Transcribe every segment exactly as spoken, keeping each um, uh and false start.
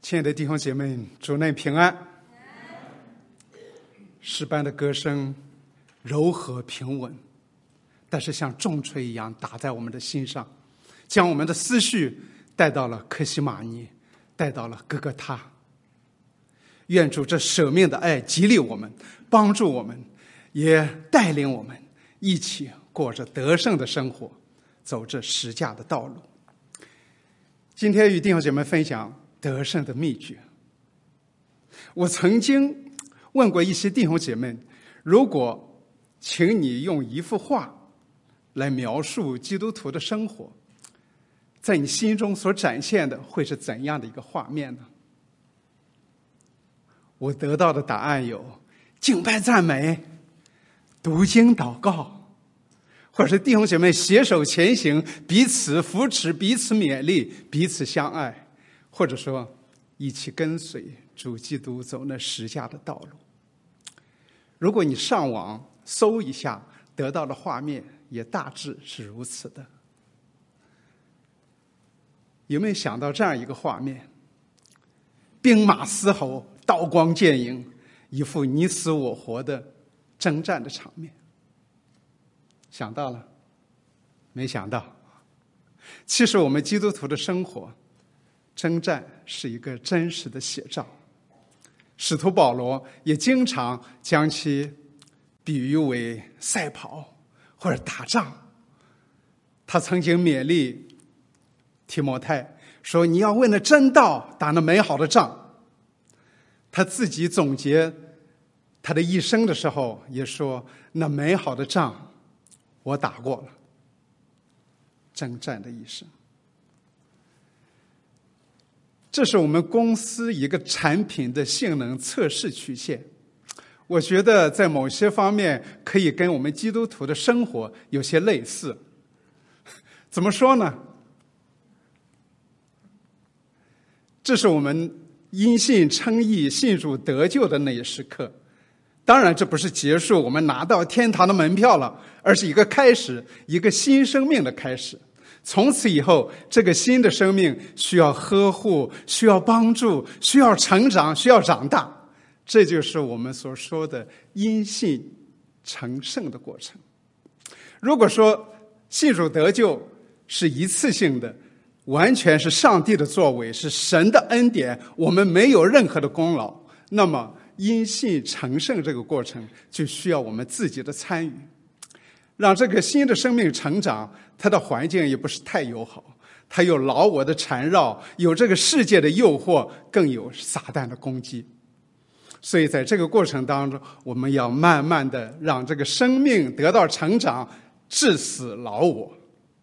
亲爱的弟兄姐妹，主内平安。诗班的歌声柔和平稳，但是像重锤一样打在我们的心上，将我们的思绪带到了客西马尼，带到了哥哥他。愿主这舍命的爱激励我们，帮助我们，也带领我们一起过着得胜的生活，走这十架的道路。今天与弟兄姐妹分享得胜的秘诀。我曾经问过一些弟兄姐妹，如果请你用一幅画来描述基督徒的生活，在你心中所展现的会是怎样的一个画面呢？我得到的答案有敬拜赞美、读经祷告，或者是弟兄姐妹携手前行，彼此扶持，彼此勉励，彼此相爱，或者说一起跟随主基督走那十架的道路。如果你上网搜一下，得到的画面也大致是如此的。有没有想到这样一个画面？兵马嘶吼，刀光剑影，一副你死我活的征战的场面。想到了？没想到。其实我们基督徒的生活，征战是一个真实的写照。使徒保罗也经常将其比喻为赛跑或者打仗。他曾经勉励提摩太说，你要为了真道打那美好的仗。他自己总结他的一生的时候也说，那美好的仗我打过了。征战的一生，这是我们公司一个产品的性能测试曲线。我觉得在某些方面可以跟我们基督徒的生活有些类似。怎么说呢？这是我们因信称义、信主得救的那一时刻。当然这不是结束，我们拿到天堂的门票了，而是一个开始，一个新生命的开始。从此以后，这个新的生命需要呵护，需要帮助，需要成长，需要长大。这就是我们所说的因信成圣的过程。如果说信主得救是一次性的，完全是上帝的作为，是神的恩典，我们没有任何的功劳，那么因信成圣这个过程就需要我们自己的参与。让这个新的生命成长，它的环境也不是太友好，它有老我的缠绕，有这个世界的诱惑，更有撒旦的攻击。所以在这个过程当中，我们要慢慢的让这个生命得到成长，致死老我。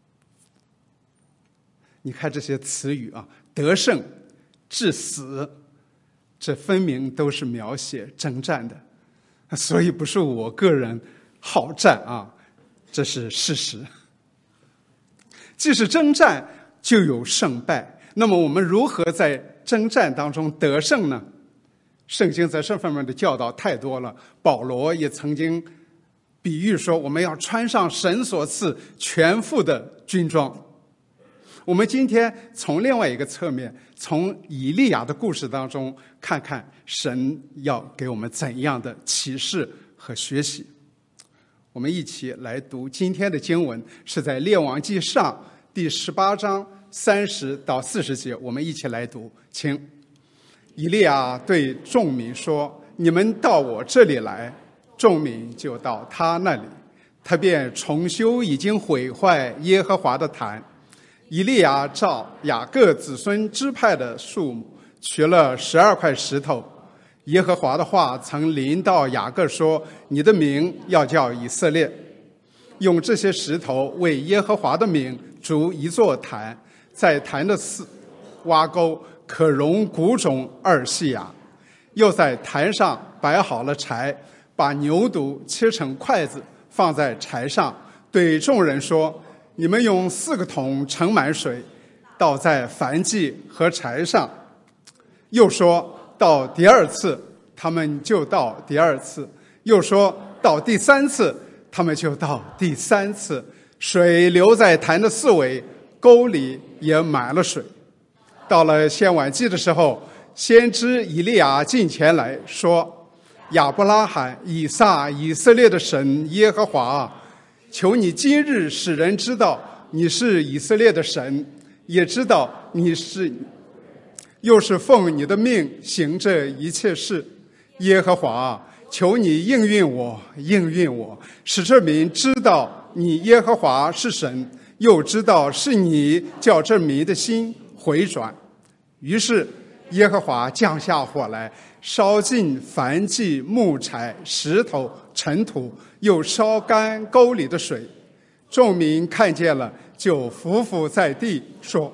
你看这些词语啊，得胜、致死，这分明都是描写征战的，所以不是我个人好战啊，这是事实。既是征战，就有胜败。那么我们如何在征战当中得胜呢？圣经在这方面的教导太多了。保罗也曾经比喻说，我们要穿上神所赐全副的军装。我们今天从另外一个侧面，从以利亚的故事当中看看神要给我们怎样的启示和学习。我们一起来读今天的经文，是在列王记上第十八章三十到四十节，我们一起来读。请。以利亚对众民说，你们到我这里来。众民就到他那里，他便重修已经毁坏耶和华的坛。以利亚照雅各子孙支派的数目取了十二块石头。耶和华的话曾临到雅各说，你的名要叫以色列。用这些石头为耶和华的名筑一座坛，在坛的四挖沟，可容谷种二细亚。又在坛上摆好了柴，把牛犊切成筷子放在柴上，对众人说，你们用四个桶盛满水，倒在燔祭和柴上。又说到第二次，他们就到第二次；又说到第三次，他们就到第三次。水流在坛的四围，沟里也满了水。到了献晚祭的时候， 先知以利亚近前来说：亚伯拉罕、以撒、以色列的神耶和华啊，求你今日使人知道你是以色列的神，也知道你是又是奉你的命行这一切事。耶和华啊，求你应允我，应允我，使这民知道你耶和华是神，又知道是你叫这民的心回转。于是耶和华降下火来，烧尽燔祭、木材、石头、尘土，又烧干沟里的水。众民看见了，就伏伏在地，说：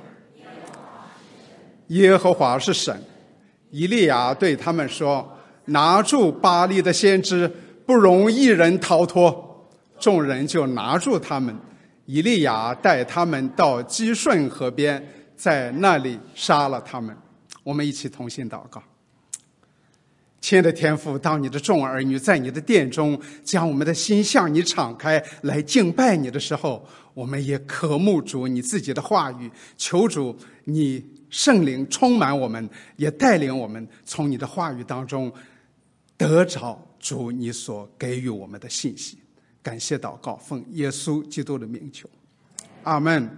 耶和华是神。以利亚对他们说：拿住巴力的先知，不容一人逃脱。众人就拿住他们。以利亚带他们到基顺河边，在那里杀了他们。我们一起同心祷告。亲爱的天父，当你的众儿女在你的殿中将我们的心向你敞开来敬拜你的时候，我们也渴慕主你自己的话语，求主你圣灵充满我们，也带领我们从你的话语当中得着主你所给予我们的信息。感谢祷告，奉耶稣基督的名求，阿们。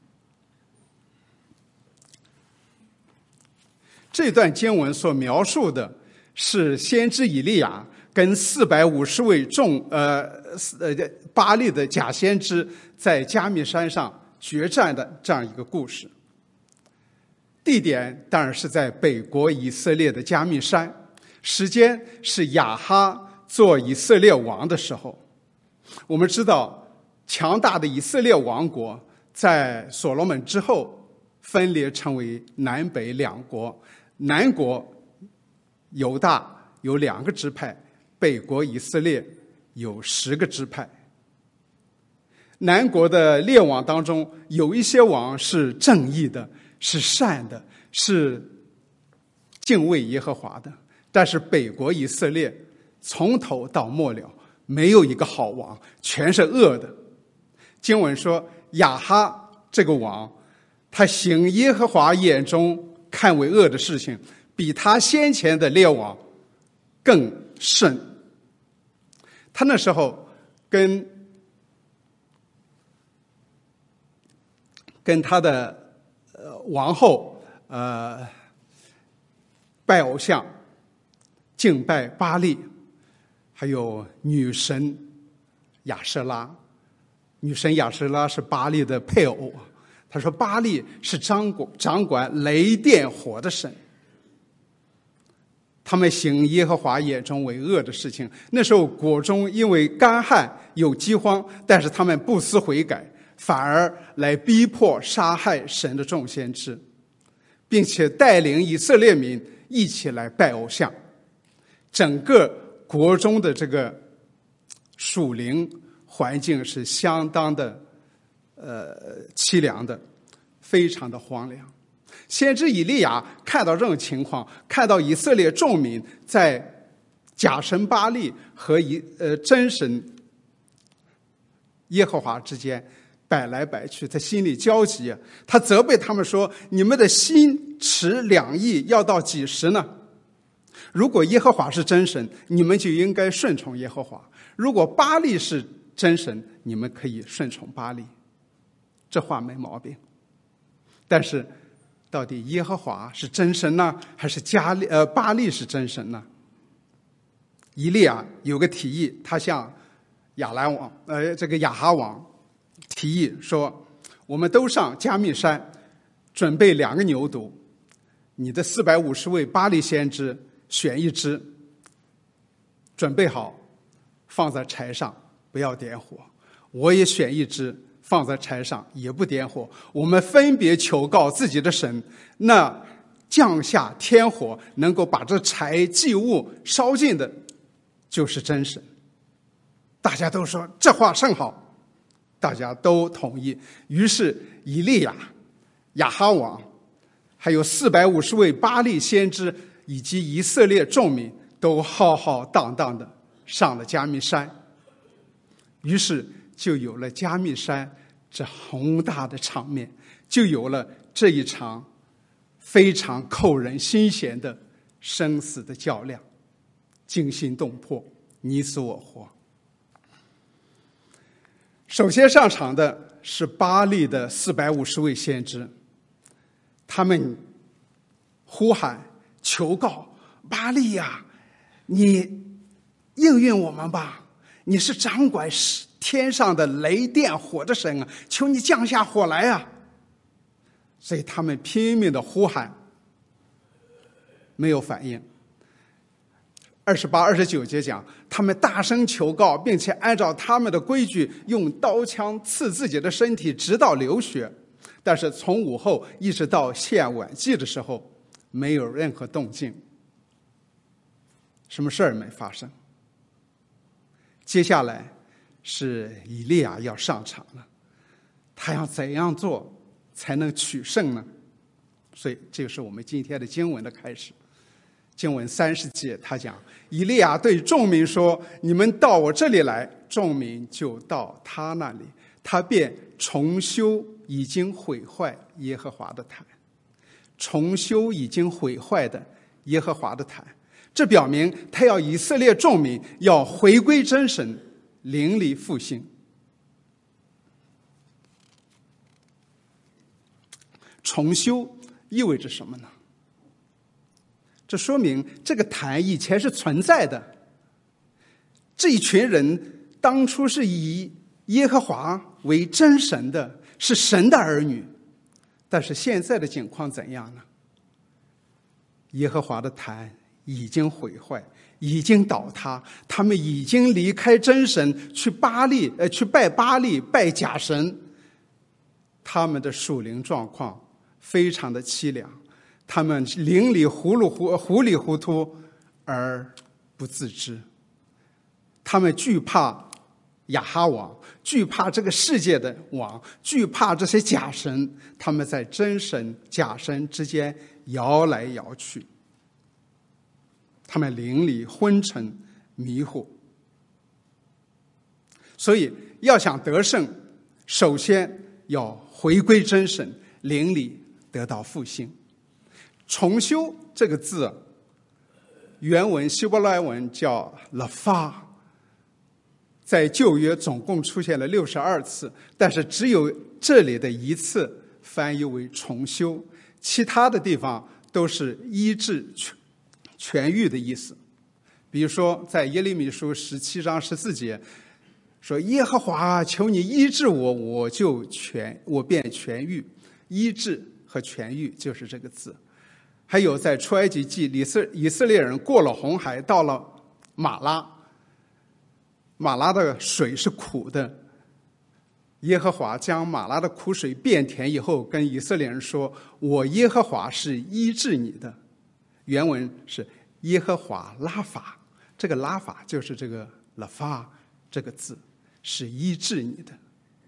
这段经文所描述的是先知以利亚跟四百五十位众呃呃巴力的假先知在加密山上决战的这样一个故事。地点当然是在北国以色列的加密山，时间是亚哈做以色列王的时候。我们知道，强大的以色列王国在所罗门之后分裂成为南北两国。南国犹大有两个支派，北国以色列有十个支派。南国的列王当中，有一些王是正义的，是善的，是敬畏耶和华的。但是北国以色列从头到末了没有一个好王，全是恶的。经文说，亚哈这个王，他行耶和华眼中看为恶的事情，比他先前的列王更甚。他那时候跟跟他的呃王后呃拜偶像，敬拜巴力，还有女神亚舍拉。女神亚舍拉是巴力的配偶。他说巴力是掌管掌管雷电火的神。他们行耶和华眼中为恶的事情。那时候国中因为干旱有饥荒，但是他们不思悔改，反而来逼迫杀害神的众先知，并且带领以色列民一起来拜偶像。整个国中的这个属灵环境是相当的呃凄凉的，非常的荒凉。先知以利亚看到这种情况，看到以色列众民在假神巴力和以呃真神耶和华之间摆来摆去，他心里焦急，他责备他们说：你们的心持两意要到几时呢？如果耶和华是真神，你们就应该顺从耶和华；如果巴力是真神，你们可以顺从巴力。这话没毛病。但是到底耶和华是真神呢，还是加利呃巴力是真神呢？以利亚有个提议，他向亚兰王呃这个亚哈王提议说：我们都上加密山，准备两个牛犊，你的四百五十位巴力先知选一只，准备好放在柴上，不要点火。我也选一只放在柴上，也不点火。我们分别求告自己的神，那降下天火能够把这柴祭物烧尽的，就是真神。大家都说这话甚好，大家都同意。于是以利亚、亚哈王，还有四百五十位巴力先知以及以色列众民，都浩浩荡荡的上了加密山。于是就有了加密山这宏大的场面，就有了这一场非常扣人心弦的生死的较量，惊心动魄，你死我活。首先上场的是巴力的四百五十位先知，他们呼喊求告巴力呀，你应允我们吧，你是掌管天上的雷电火的神啊，求你降下火来啊！所以他们拼命的呼喊，没有反应。二十八、二十九节讲，他们大声求告，并且按照他们的规矩，用刀枪刺自己的身体，直到流血。但是从午后一直到献晚祭的时候，没有任何动静，什么事儿没发生。接下来是以利亚要上场了，他要怎样做才能取胜呢？所以这个是我们今天的经文的开始。经文三十节，他讲以利亚对众民说，你们到我这里来，众民就到他那里，他便重修已经毁坏耶和华的坛，重修已经毁坏的耶和华的坛。这表明他要以色列众民要回归真神，灵里复兴。重修意味着什么呢？这说明这个坛以前是存在的，这一群人当初是以耶和华为真神的，是神的儿女。但是现在的境况怎样呢？耶和华的坛已经毁坏，已经倒塌，他们已经离开真神，去巴力呃去拜巴力，拜假神。他们的属灵状况非常的凄凉，他们灵里糊里糊糊里糊涂而不自知。他们惧怕亚哈王，惧怕这个世界的王，惧怕这些假神，他们在真神假神之间摇来摇去，他们灵里昏沉迷糊。所以要想得胜，首先要回归真神，灵里得到复兴。重修这个字，原文希伯来文叫拉法，在旧约总共出现了六十二次，但是只有这里的一次翻译为重修，其他的地方都是医治、痊愈的意思。比如说在耶利米书十七章十四节说，耶和华求你医治我，我就痊我便痊愈。医治和痊愈就是这个字。还有在出埃及记，以色以色列人过了红海，到了马拉，马拉的水是苦的，耶和华将马拉的苦水变甜以后，跟以色列人说，我耶和华是医治你的。原文是耶和华拉法，这个拉法就是这个拉法这个字，是医治你的。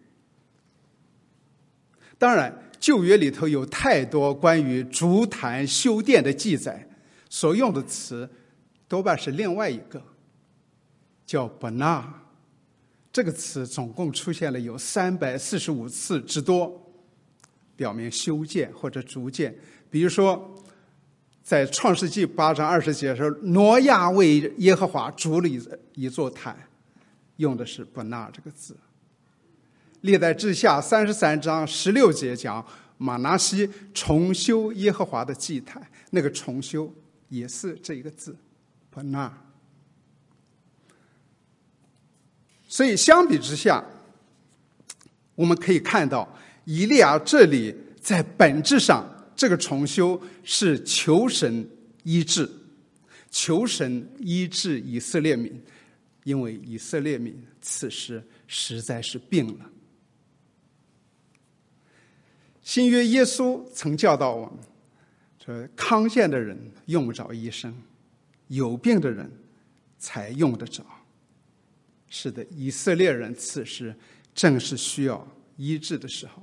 当然旧约里头有太多关于筑坛修殿的记载，所用的词多半是另外一个叫伯纳，这个词总共出现了有三百四十五次之多，表明修建或者逐建。比如说在创世纪八章二十节的时候，挪亚为耶和华筑了一座坛，用的是伯纳这个字。历代志下三十三章十六节讲马拿西重修耶和华的祭坛，那个重修也是这一个字伯纳。所以相比之下，我们可以看到以利亚这里在本质上这个重修是求神医治，求神医治以色列民，因为以色列民此时实在是病了。新约耶稣曾教导我们说，康健的人用不着医生，有病的人才用得着。是的，以色列人此时正是需要医治的时候。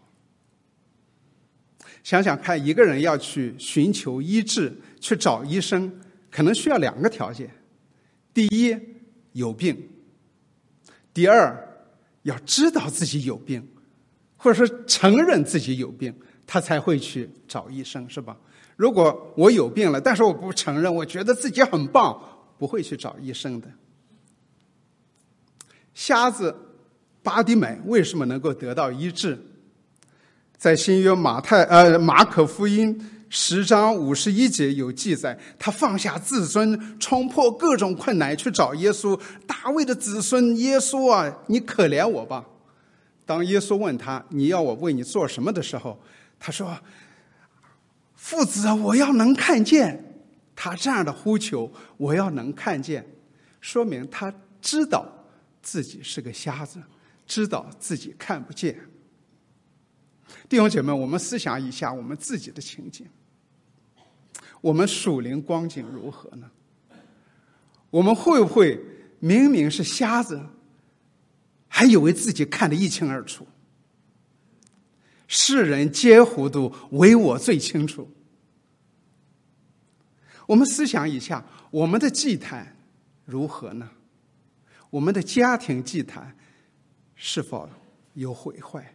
想想看，一个人要去寻求医治，去找医生，可能需要两个条件：第一，有病；第二，要知道自己有病，或者说承认自己有病，他才会去找医生，是吧？ 如果我有病了，但是我不承认，我觉得自己很棒，不会去找医生的。瞎子巴底买为什么能够得到医治？在新约马太呃马可福音十章五十一节有记载，他放下自尊，冲破各种困难去找耶稣。大卫的子孙耶稣啊，你可怜我吧。当耶稣问他你要我为你做什么的时候，他说父子啊，我要能看见。他这样的呼求，我要能看见，说明他知道自己是个瞎子，知道自己看不见。弟兄姐妹，我们思想一下我们自己的情景，我们属灵光景如何呢？我们会不会明明是瞎子，还以为自己看得一清二楚？世人皆糊涂，唯我最清楚。我们思想一下，我们的祭坛如何呢？我们的家庭祭坛是否有毁坏？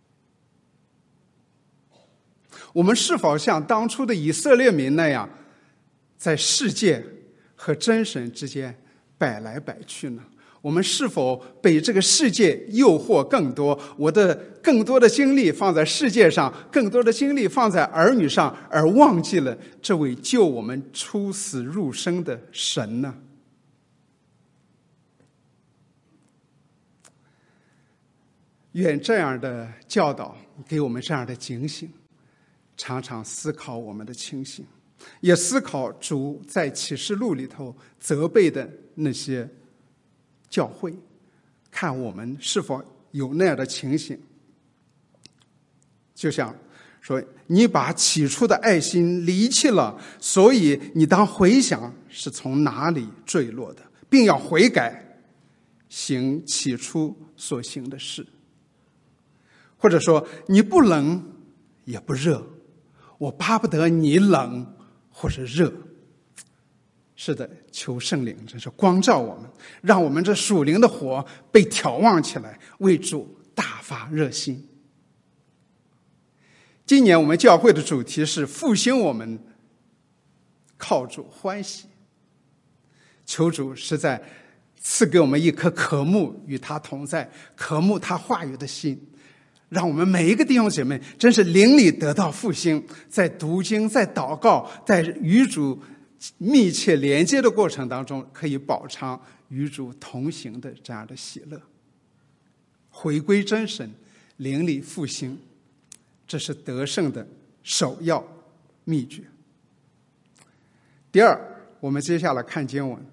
我们是否像当初的以色列民那样，在世界和真神之间摆来摆去呢？我们是否被这个世界诱惑更多？我的更多的精力放在世界上，更多的精力放在儿女上，而忘记了这位救我们出死入生的神呢？愿这样的教导给我们这样的警醒，常常思考我们的情形，也思考主在启示录里头责备的那些教会，看我们是否有那样的情形。就像说，你把起初的爱心离弃了，所以你当回想是从哪里坠落的，并要悔改，行起初所行的事。或者说，你不冷也不热，我巴不得你冷或者热。是的，求圣灵真是光照我们，让我们这属灵的火被挑旺起来，为主大发热心。今年我们教会的主题是复兴我们靠主欢喜，求主实在赐给我们一颗渴慕与他同在、渴慕他话语的心，让我们每一个弟兄姐妹真是灵里得到复兴，在读经、在祷告、在与主密切连接的过程当中，可以饱尝与主同行的这样的喜乐，回归真神，灵里复兴，这是得胜的首要秘诀。第二，我们接下来看经文，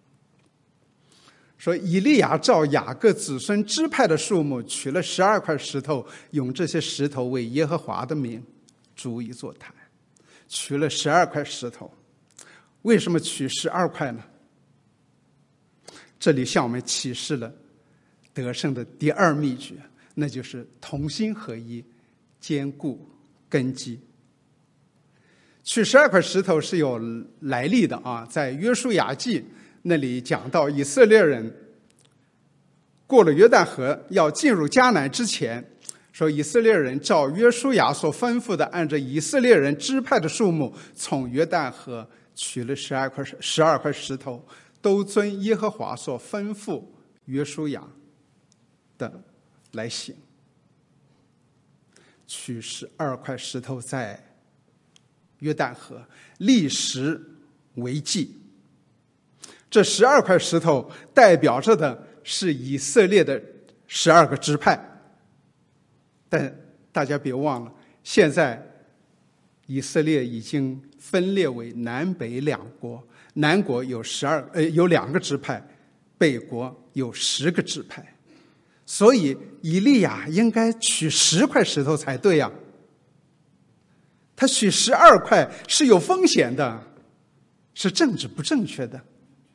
说以利亚照雅各子孙支派的数目，取了十二块石头，用这些石头为耶和华的名筑一座坛。取了十二块石头，为什么取十二块呢？这里向我们启示了得胜的第二秘诀，那就是同心合一，坚固根基。取十二块石头是有来历的啊，在约书亚记那里讲到，以色列人过了约旦河要进入迦南之前，说以色列人照约书亚所吩咐的，按照以色列人支派的数目，从约旦河取了十二块十二块石头，都遵耶和华所吩咐约书亚的来行。取十二块石头在约旦河立石为记。这十二块石头代表着的是以色列的十二个支派，但大家别忘了，现在以色列已经分裂为南北两国，南国有十二呃有两个支派，北国有十个支派，所以以利亚应该取十块石头才对呀、啊。他取十二块是有风险的，是政治不正确的。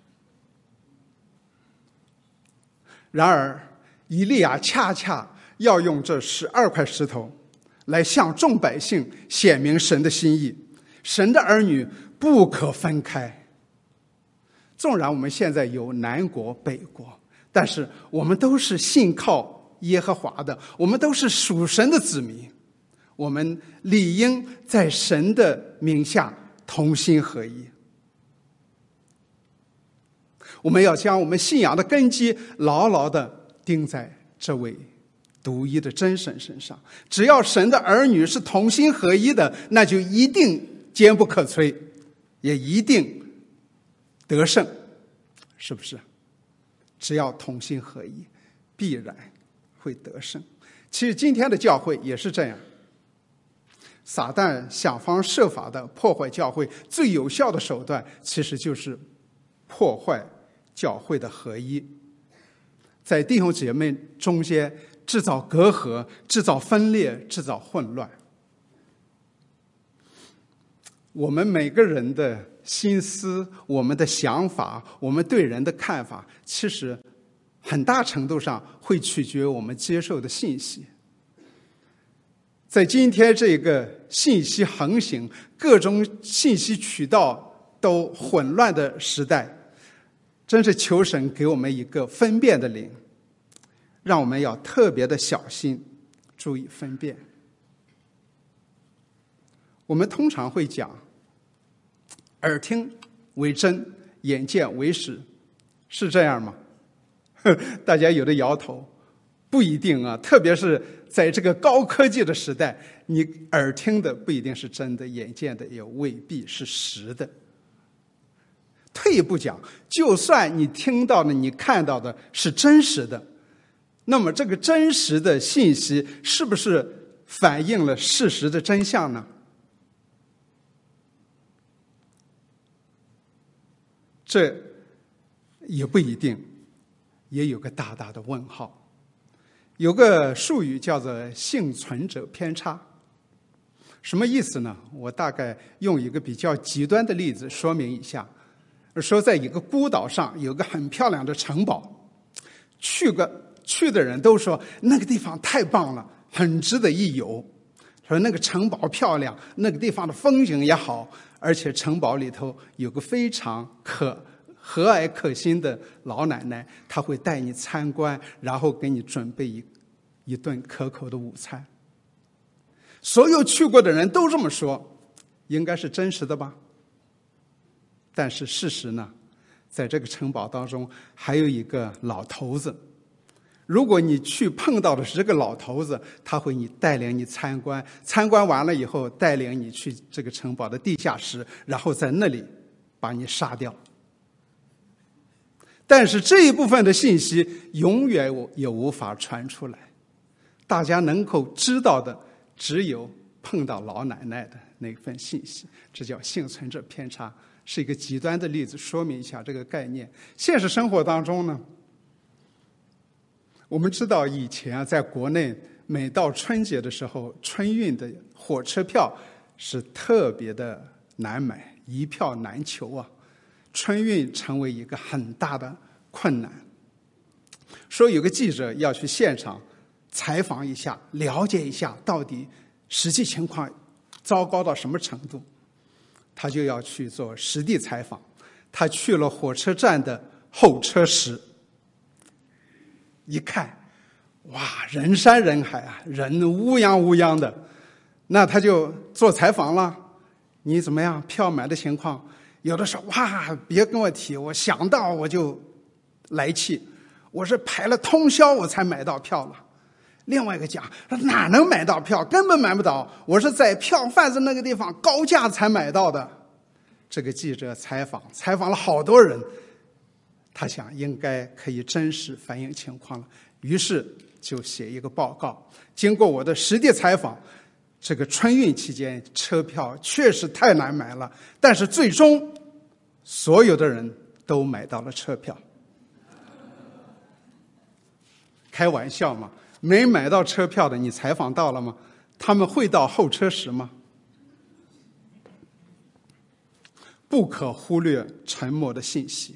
然而以利亚恰恰要用这十二块石头来向众百姓显明神的心意，神的儿女不可分开。纵然我们现在有南国北国，但是我们都是信靠耶和华的，我们都是属神的子民， 我们理应在神的名下同心合一。我们要将我们信仰的根基牢牢地钉在这位独一的真神身上。只要神的儿女是同心合一的，那就一定坚不可摧，也一定得胜，是不是？只要同心合一，必然会得胜。其实今天的教会也是这样，撒旦想方设法的破坏教会，最有效的手段其实就是破坏教会的合一，在弟兄姐妹中间制造隔阂，制造分裂，制造混乱。我们每个人的心思，我们的想法，我们对人的看法，其实很大程度上会取决于我们接受的信息。在今天这个信息横行、各种信息渠道都混乱的时代，真是求神给我们一个分辨的灵，让我们要特别的小心，注意分辨。我们通常会讲，耳听为真，眼见为实，是这样吗？大家有的摇头，不一定啊。特别是在这个高科技的时代，你耳听的不一定是真的，眼见的也未必是实的。退一步讲，就算你听到的、你看到的是真实的，那么这个真实的信息是不是反映了事实的真相呢？这也不一定，也有个大大的问号。有个术语叫做幸存者偏差，什么意思呢？我大概用一个比较极端的例子说明一下。说在一个孤岛上有个很漂亮的城堡，去个去的人都说那个地方太棒了，很值得一游。说那个城堡漂亮，那个地方的风景也好，而且城堡里头有个非常可和蔼可亲的老奶奶，她会带你参观，然后给你准备一一顿可口的午餐。所有去过的人都这么说，应该是真实的吧？但是事实呢，在这个城堡当中还有一个老头子。如果你去碰到的是这个老头子，他会你带领你参观，参观完了以后带领你去这个城堡的地下室，然后在那里把你杀掉。但是这一部分的信息永远也无法传出来，大家能够知道的只有碰到老奶奶的那份信息，这叫幸存者偏差。是一个极端的例子，说明一下这个概念。现实生活当中呢，我们知道以前啊，在国内每到春节的时候，春运的火车票是特别的难买，一票难求啊。春运成为一个很大的困难。说有个记者要去现场采访一下，了解一下到底实际情况糟糕到什么程度。他就要去做实地采访，他去了火车站的候车室，一看，哇，人山人海啊，人乌泱乌泱的。那他就做采访了，你怎么样？票买的情况？有的说，哇，别跟我提，我想到我就来气，我是排了通宵我才买到票了。另外一个讲，哪能买到票？根本买不到，我是在票贩子那个地方高价才买到的。这个记者采访采访了好多人，他想应该可以真实反映情况了，于是就写一个报告。经过我的实地采访，这个春运期间车票确实太难买了，但是最终所有的人都买到了车票。开玩笑嘛，没买到车票的你采访到了吗？他们会到候车室吗？不可忽略沉默的信息。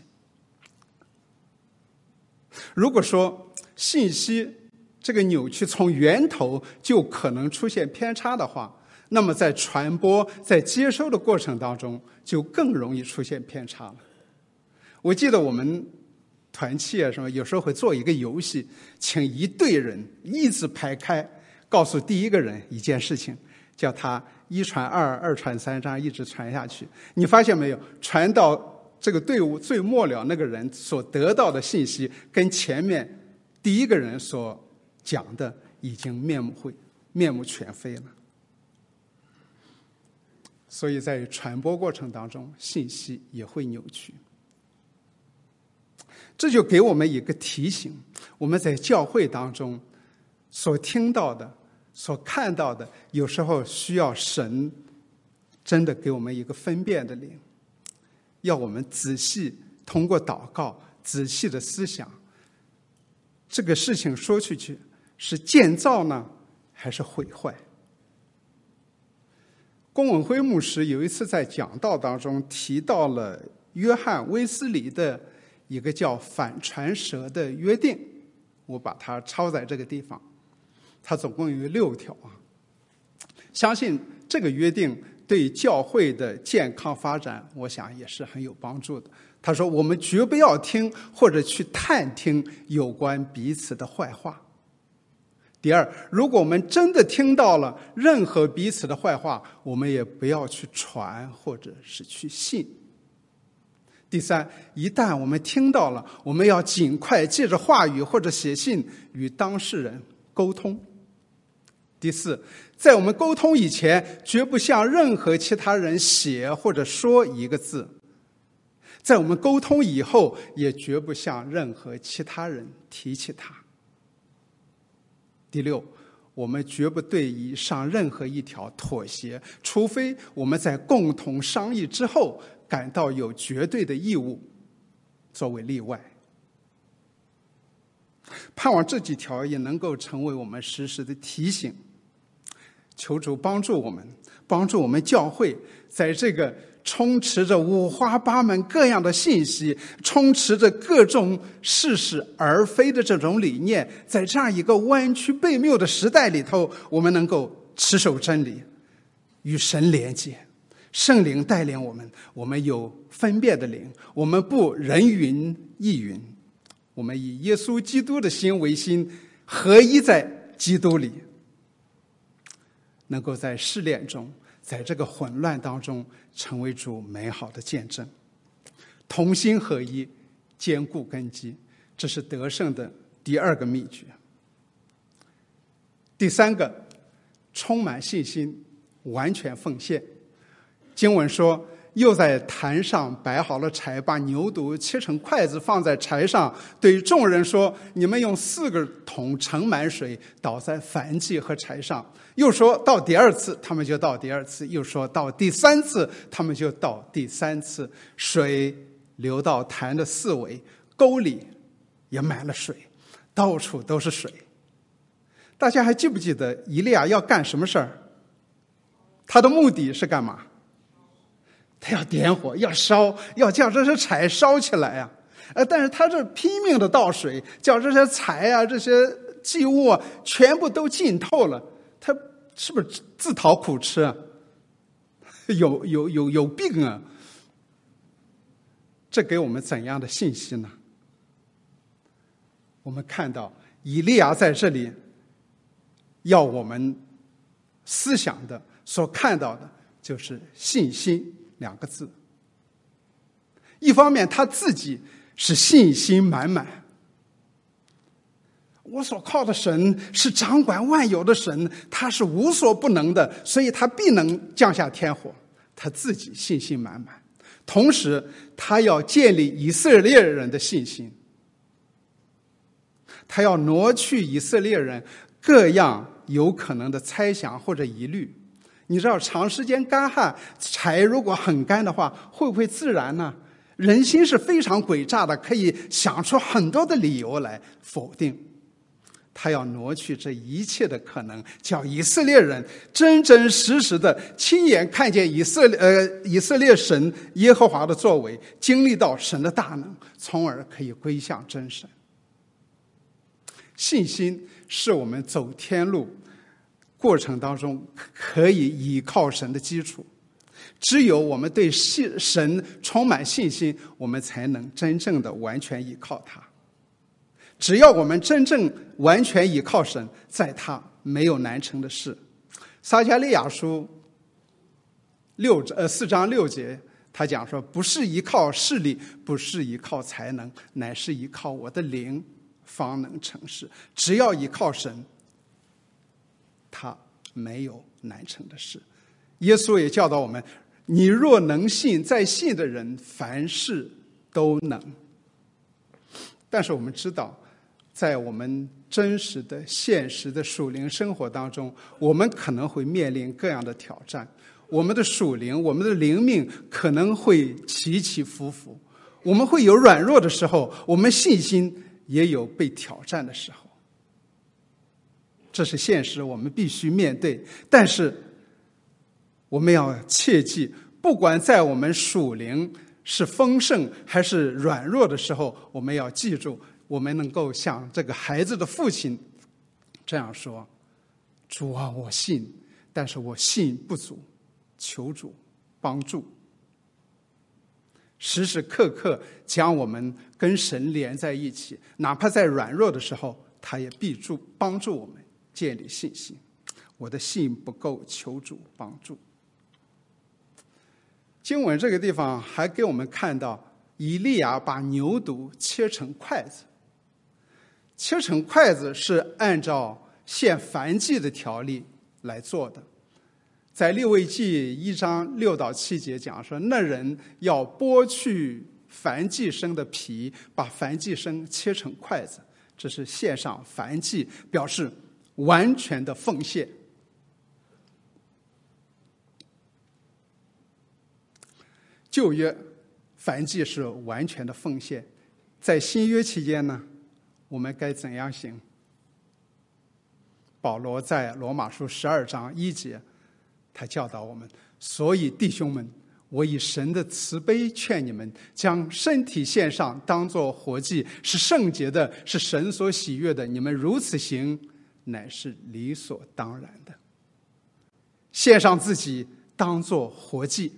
如果说信息这个扭曲从源头就可能出现偏差的话，那么在传播、在接收的过程当中就更容易出现偏差了。我记得我们团契啊什么，有时候会做一个游戏，请一队人一字排开，告诉第一个人一件事情， 叫他一传二，二传三，这样一直传下去。你发现没有？传到这个队伍最末了，那个人所得到的信息，跟前面第一个人所讲的已经面目会面目全非了。所以在传播过程当中，信息也会扭曲。这就给我们一个提醒：我们在教会当中所听到的、所看到的，有时候需要神真的给我们一个分辨的灵，要我们仔细通过祷告、仔细的思想，这个事情说出去是建造呢，还是毁坏？龚文辉牧师有一次在讲道当中提到了约翰威斯理的一个叫反传舌的约定，我把它抄在这个地方。它总共有六条啊，相信这个约定对教会的健康发展，我想也是很有帮助的。他说，我们绝不要听或者去探听有关彼此的坏话。第二，如果我们真的听到了任何彼此的坏话，我们也不要去传或者是去信。第三，一旦我们听到了，我们要尽快借着话语或者写信与当事人沟通。第四，在我们沟通以前，绝不向任何其他人写或者说一个字；在我们沟通以后，也绝不向任何其他人提起它。第六，我们绝不对以上任何一条妥协，除非我们在共同商议之后感到有绝对的义务作为例外。盼望这几条也能够成为我们时时的提醒，求主帮助我们，帮助我们教会在这个充斥着五花八门各样的信息，充斥着各种似是而非的这种理念，在这样一个弯曲悖谬的时代里头，我们能够持守真理，与神连接，圣灵带领我们，我们有分辨的灵，我们不人云亦云，我们以耶稣基督的心为心，合一在基督里，能够在试炼中，在这个混乱当中成为主美好的见证。同心合一，坚固根基，这是得胜的第二个秘诀。第三个，充满信心，完全奉献。经文说，又在坛上摆好了柴，把牛犊切成筷子放在柴上，对众人说，你们用四个桶盛满水倒在燔祭和柴上。又说到第二次，他们就到第二次；又说到第三次，他们就到第三次。水流到坛的四围，沟里也满了水，到处都是水。大家还记不记得以利亚要干什么事儿？他的目的是干嘛？他要点火，要烧，要叫这些柴烧起来啊！呃，但是他这拼命的倒水，叫这些柴啊、这些祭物啊，全部都浸透了。他是不是自讨苦吃啊？有有有有病啊！这给我们怎样的信息呢？我们看到以利亚在这里要我们思想的、所看到的，就是信心两个字。一方面他自己是信心满满，我所靠的神是掌管万有的神，他是无所不能的，所以他必能降下天火。他自己信心满满，同时他要建立以色列人的信心，他要挪去以色列人各样有可能的猜想或者疑虑。你知道长时间干旱，柴如果很干的话，会不会自燃呢？人心是非常诡诈的，可以想出很多的理由来否定。他要挪去这一切的可能，叫以色列人真真实实的亲眼看见以色列呃以色列神耶和华的作为，经历到神的大能，从而可以归向真神。信心是我们走天路过程当中可以依靠神的基础。只有我们对神充满信心，我们才能真正的完全依靠他。只要我们真正完全依靠神，在他没有难成的事。 撒迦利亚书六呃四章六节，他讲说，不是依靠势力，不是依靠才能，乃是依靠我的灵，方能成事。只要依靠神，他没有难成的事。耶稣也教导我们，你若能信，在信的人凡事都能。但是我们知道，在我们真实的现实的属灵生活当中，我们可能会面临各样的挑战，我们的属灵，我们的灵命可能会起起伏伏，我们会有软弱的时候，我们信心也有被挑战的时候，这是现实，我们必须面对。但是我们要切记，不管在我们属灵是丰盛还是软弱的时候，我们要记住，我们能够像这个孩子的父亲这样说，主啊，我信，但是我信不足，求主帮助。时时刻刻将我们跟神连在一起，哪怕在软弱的时候，他也必助帮助我们建立信心。我的信不够，求主帮助。经文这个地方还给我们看到，以利亚把牛犊切成筷子。切成筷子是按照献燔祭的条例来做的。在利未记一章六到七节讲说，那人要剥去燔祭牲的皮，把燔祭牲切成筷子，这是献上燔祭，表示完全的奉献。旧约燔祭是完全的奉献，在新约期间呢，我们该怎样行？保罗在罗马书十二章一节，他教导我们，所以弟兄们，我以神的慈悲劝你们，将身体献上，当作活祭，是圣洁的，是神所喜悦的。你们如此行，乃是理所当然的。献上自己当作活祭，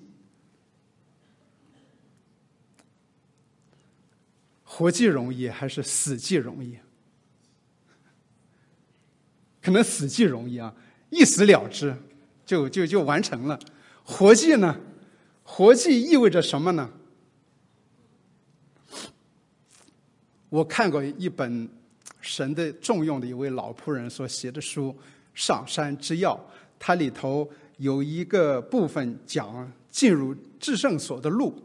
活祭容易还是死祭容易？可能死祭容易啊，一死了之，就就就完成了。活祭呢？活祭意味着什么呢？我看过一本神的重用的一位老仆人所写的书《上山之要》，它里头有一个部分讲进入至圣所的路。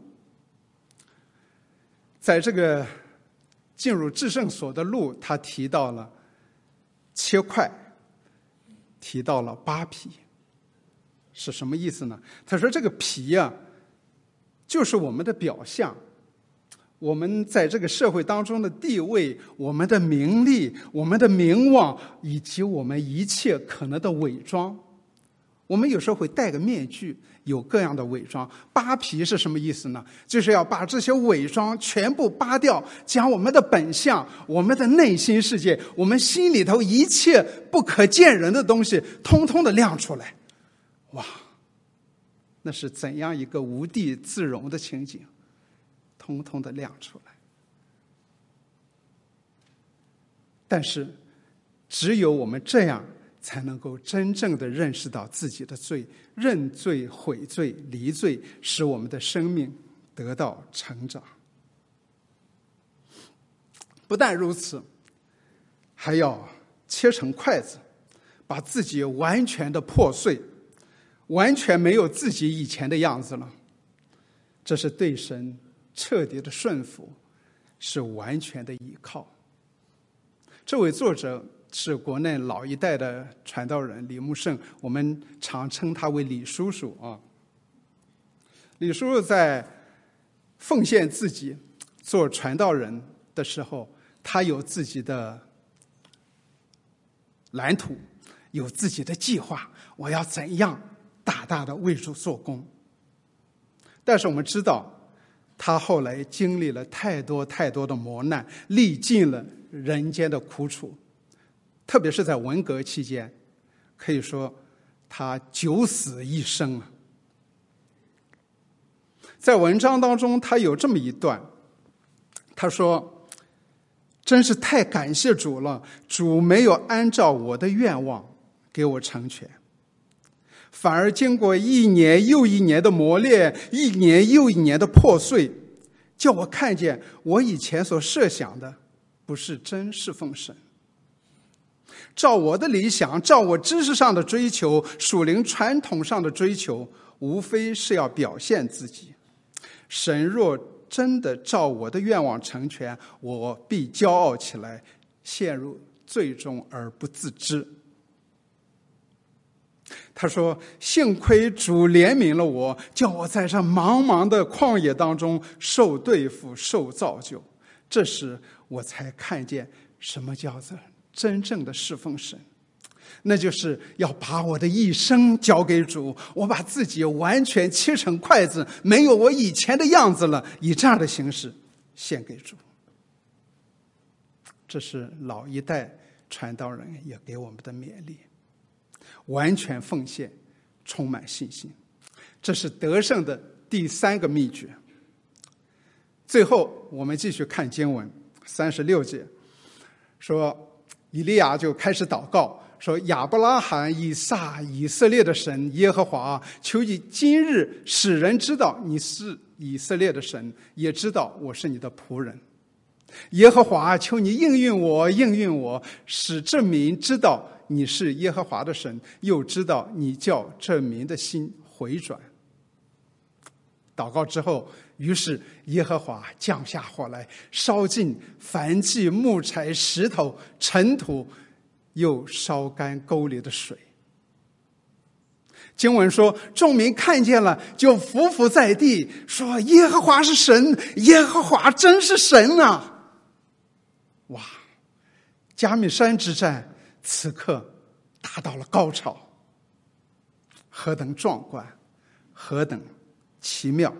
在这个进入至圣所的路，他提到了切块，提到了扒皮，是什么意思呢？他说这个皮啊，就是我们的表象，我们在这个社会当中的地位，我们的名利，我们的名望，以及我们一切可能的伪装。我们有时候会戴个面具，有各样的伪装。扒皮是什么意思呢？就是要把这些伪装全部扒掉，将我们的本相，我们的内心世界，我们心里头一切不可见人的东西，通通的亮出来。哇，那是怎样一个无地自容的情景，通通的亮出来。但是只有我们这样，才能够真正的认识到自己的罪，认罪悔罪离罪，使我们的生命得到成长。不但如此，还要切成筷子，把自己完全的破碎，完全没有自己以前的样子了。这是对神彻底的顺服，是完全的依靠。这位作者是国内老一代的传道人李木胜，我们常称他为李叔叔啊。李叔叔在奉献自己做传道人的时候，他有自己的蓝图，有自己的计划，我要怎样大大的为主做工。但是我们知道，他后来经历了太多太多的磨难，历尽了人间的苦楚，特别是在文革期间，可以说他九死一生啊。在文章当中，他有这么一段，他说：“真是太感谢主了，主没有按照我的愿望给我成全。 反而经过一年又一年的磨练，一年又一年的破碎，叫我看见我以前所设想的不是真侍奉神。照我的理想，照我知识上的追求，属灵传统上的追求，无非是要表现自己。神若真的照我的愿望成全，我必骄傲起来，陷入罪中而不自知。他说，幸亏主怜悯了我，叫我在这茫茫的旷野当中受对付，受造就。这时我才看见什么叫做真正的侍奉神，那就是要把我的一生交给主，我把自己完全切成筷子，没有我以前的样子了，以这样的形式献给主。这是老一代传道人也给我们的勉励，完全奉献，充满信心。这是得胜的第三个秘诀。最后我们继续看经文三十六节，说以利亚就开始祷告，说亚伯拉罕、以撒、以色列的神耶和华，求你今日使人知道你是以色列的神，也知道我是你的仆人。耶和华，求你应允我，应允我，使这民知道你是耶和华的神，又知道你叫这民的心回转。祷告之后，于是耶和华降下火来，烧尽燔祭、木材、石头、尘土，又烧干沟里的水。经文说，众民看见了，就伏伏在地，说耶和华是神，耶和华真是神啊！哇，加密山之战此刻达到了高潮，何等壮观，何等奇妙！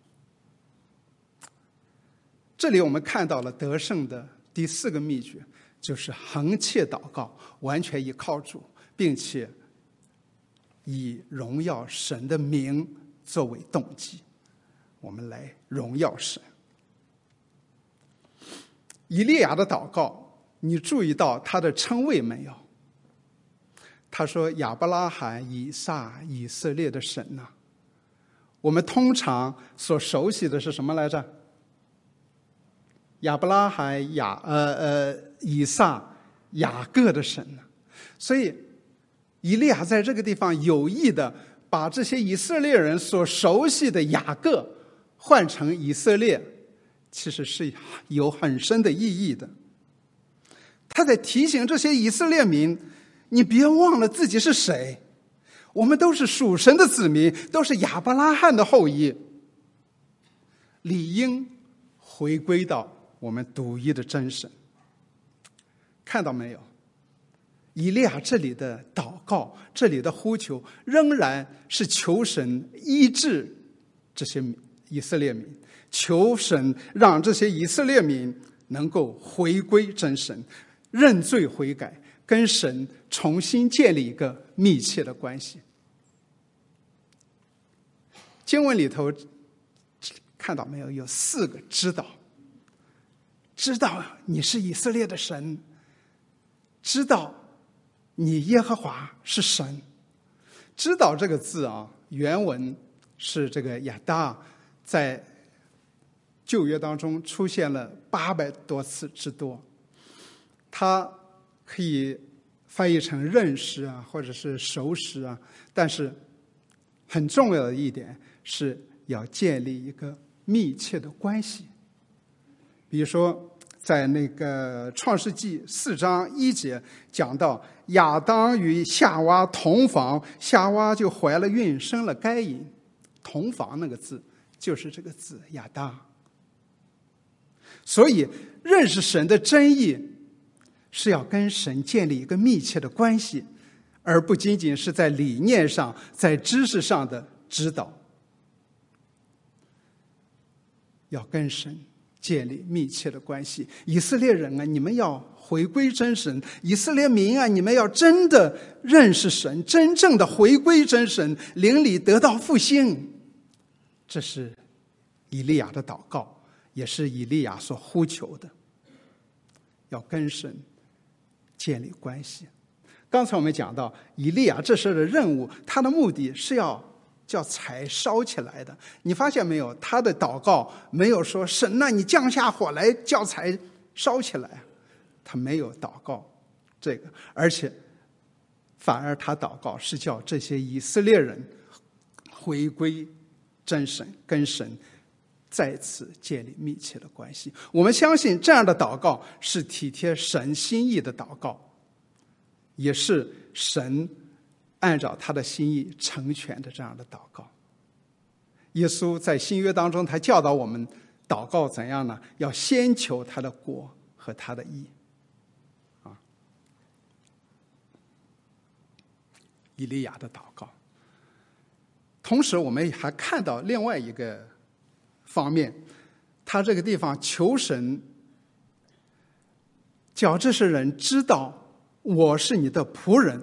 这里我们看到了得胜的第四个秘诀，就是恒切祷告，完全依靠主，并且以荣耀神的名作为动机，我们来荣耀神。以利亚的祷告，你注意到他的称谓没有？他说亚伯拉罕、以撒、以色列的神呐、啊。我们通常所熟悉的是什么来着？亚伯拉罕、雅呃呃以撒、雅各的神呐、啊。所以以利亚在这个地方有意的把这些以色列人所熟悉的雅各换成以色列，其实是有很深的意义的。他在提醒这些以色列民，你别忘了自己是谁，我们都是属神的子民，都是亚伯拉罕的后裔，理应回归到我们独一的真神。看到没有？以利亚这里的祷告，这里的呼求，仍然是求神医治这些以色列民，求神让这些以色列民能够回归真神，认罪悔改，跟神重新建立一个密切的关系。经文里头看到没有？有四个知道，知道你是以色列的神，知道你耶和华是神。知道这个字啊，原文是这个亚达，在旧约当中出现了八百多次之多，它可以翻译成认识啊，或者是熟识啊，但是很重要的一点是要建立一个密切的关系。比如说在那个创世纪四章一节讲到亚当与夏娃同房，夏娃就怀了孕，生了该隐。同房那个字就是这个字亚当。所以认识神的真意是要跟神建立一个密切的关系，而不仅仅是在理念上，在知识上的指导。要跟神建立密切的关系。以色列人啊，你们要回归真神；以色列民啊，你们要真的认识神，真正的回归真神，灵里得到复兴。这是以利亚的祷告，也是以利亚所呼求的。要跟神建立关系。 刚才我们讲到以利亚这时候的任务，他的目的是要叫柴烧起来的。你发现没有？他的祷告没有说神呐，你降下火来叫柴烧起来，他没有祷告这个，而且反而他祷告是叫这些以色列人回归真神，跟神再次建立密切的关系。我们相信这样的祷告是体贴神心意的祷告，也是神按照他的心意成全的这样的祷告。耶稣在新约当中，他教导我们祷告怎样呢？要先求他的国和他的义。啊，以利亚的祷告。同时我们还看到另外一个方面，他这个地方求神叫这些人知道我是你的仆人，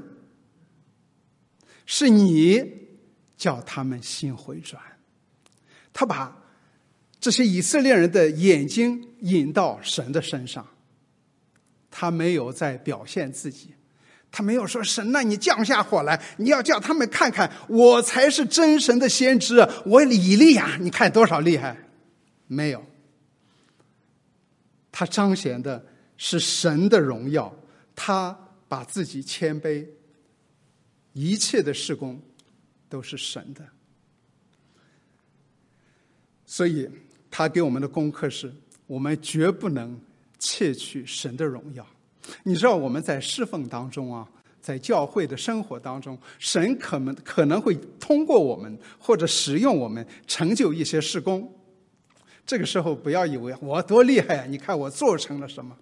是你叫他们心回转。他把这些以色列人的眼睛引到神的身上，他没有在表现自己，他没有说神呐，你降下火来，你要叫他们看看我才是真神的先知，我以利亚你看多少厉害。没有，他彰显的是神的荣耀，他把自己谦卑，一切的事工都是神的。所以他给我们的功课是，我们绝不能窃取神的荣耀。你知道我们在侍奉当中啊，在教会的生活当中，神可能可能会通过我们或者使用我们成就一些事工。这个时候不要以为我多厉害啊，你看我做成了什么。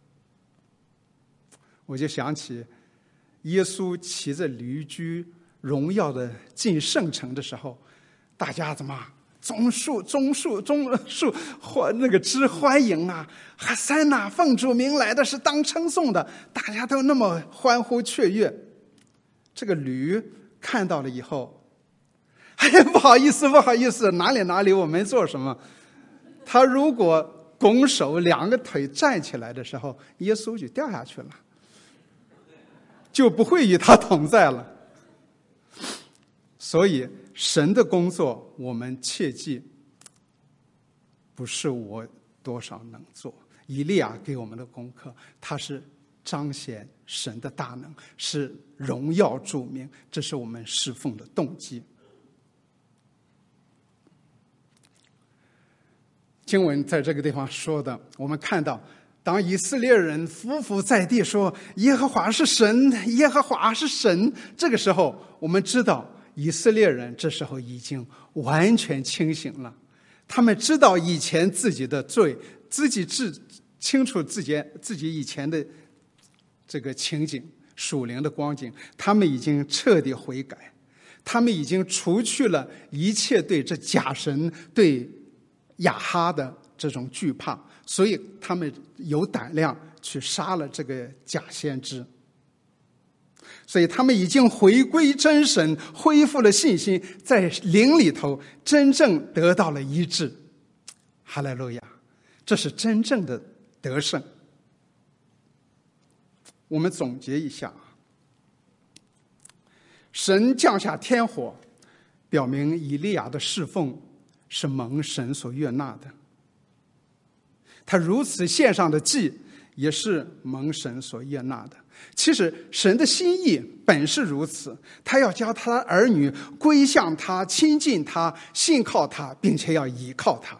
我就想起耶稣骑着驴驹荣耀的进圣城的时候，大家怎么棕树棕树棕树或那个之欢迎啊，哈山呐，奉主名来的是当称颂的，大家都那么欢呼雀跃。这个驴看到了以后，哎呀，不好意思不好意思，哪里哪里我没做什么。他如果拱手两个腿站起来的时候，耶稣就掉下去了，就不会与他同在了。所以神的工作我们切记不是我多少能做。以利亚给我们的功课，他是彰显神的大能，是荣耀著名，这是我们侍奉的动机。经文在这个地方说的，我们看到当以色列人匍匐在地说耶和华是神，耶和华是神，这个时候我们知道以色列人这时候已经完全清醒了，他们知道以前自己的罪，自己知清楚自己自己以前的这个情景，属灵的光景，他们已经彻底悔改，他们已经除去了一切对这假神对亚哈的这种惧怕，所以他们有胆量去杀了这个假先知。所以他们已经回归真神，恢复了信心，在灵里头真正得到了医治。哈利路亚，这是真正的得胜。我们总结一下，神降下天火，表明以利亚的侍奉是蒙神所悦纳的，他如此献上的祭也是蒙神所悦纳的。其实神的心意本是如此，他要教他儿女归向他，亲近他，信靠他，并且要依靠他。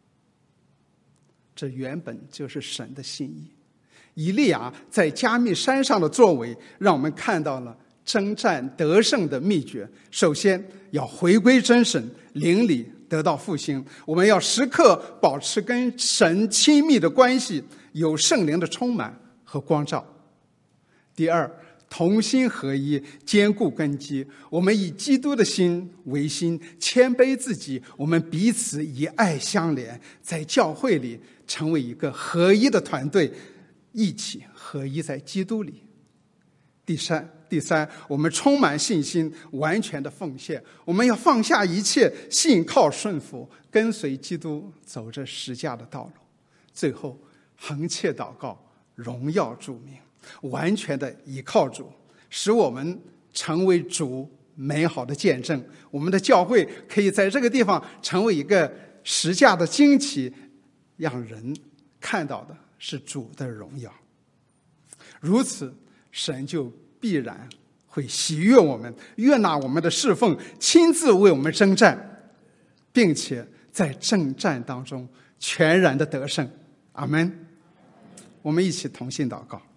这原本就是神的心意。以利亚在加密山上的作为，让我们看到了征战得胜的秘诀。首先要回归真神，灵里得到复兴，我们要时刻保持跟神亲密的关系，有圣灵的充满和光照。第二，同心合一，坚固根基，我们以基督的心为心，谦卑自己，我们彼此以爱相连，在教会里成为一个合一的团队，一起合一在基督里。第三第三，我们充满信心，完全的奉献，我们要放下一切，信靠顺服，跟随基督走着十架的道路。最后，恒切祷告，荣耀主名，完全的倚靠主， 使我们成为主美好的见证。我们的教会可以在这个地方成为一个十架的旌旗，让人看到的是主的荣耀。如此，神就必然会喜悦我们，悦纳我们的侍奉，亲自为我们征战，并且在征战当中全然的得胜。阿们。我们一起同心祷告。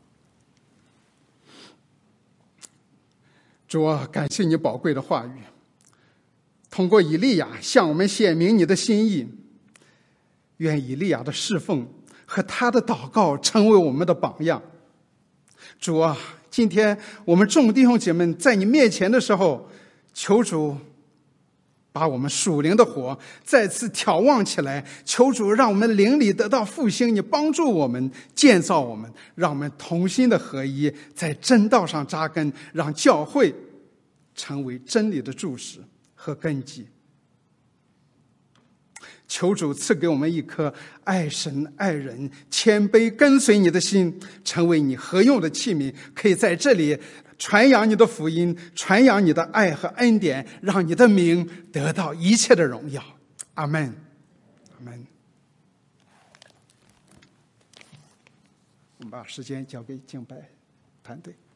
主啊，感谢你宝贵的话语，通过以利亚向我们显明你的心意。愿以利亚的侍奉和他的祷告成为我们的榜样。主啊，今天我们众弟兄姐妹在你面前的时候，求主把我们属灵的火再次挑旺起来，求主让我们灵里得到复兴，你帮助我们，建造我们，让我们同心的合一，在真道上扎根，让教会成为真理的柱石和根基。求主赐给我们一颗爱神爱人、谦卑跟随你的心，成为你合用的器皿，可以在这里传扬你的福音，传扬你的爱和恩典，让你的名得到一切的荣耀。阿们，阿们。我们把时间交给敬拜团队。